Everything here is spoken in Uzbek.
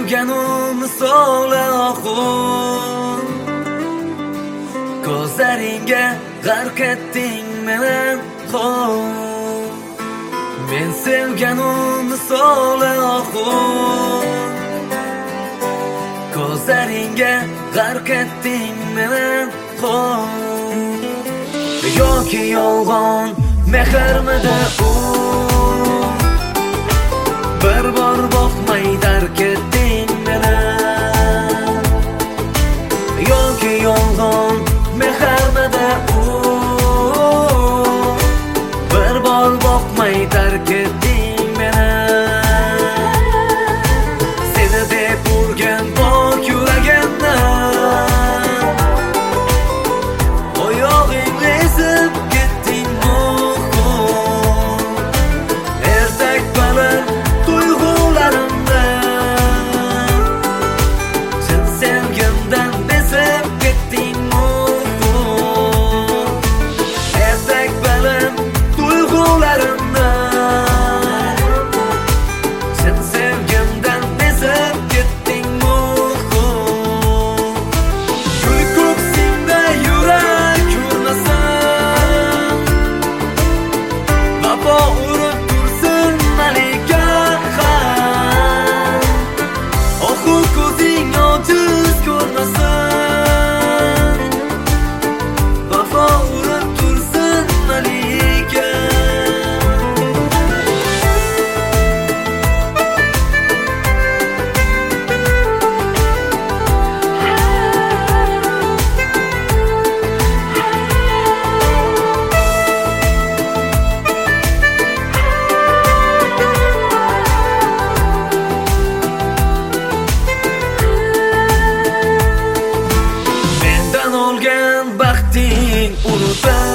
sevganim misoli oqur, ko'zlaringga g'arq etding meni xo'p. Men sevganim misoli oqur, ko'zlaringga g'arq etding meni xo'p. Yoki yolg'on mehrmidi u, bir bor boqmay tark etding meni. Yoki yolg'on mehrmidi u, bir bor boqmay tark etding meni. Seni deb urgan pok yuragimni oyog'ingga ezib ketding muhim. Ertak baland tuyg'ularimni chin sevgimdan bezib ketding muhim. Ertak baland tuyg'ularimni chin sevgimdan bezib ketding muhim. Gul ko'ksingda yurak urmasin, vafo urib tursin malika ham. Oxu ko'zing ojiz ko'rmasin, vafo urib tursin malika. Mendan olgan baxting unutma,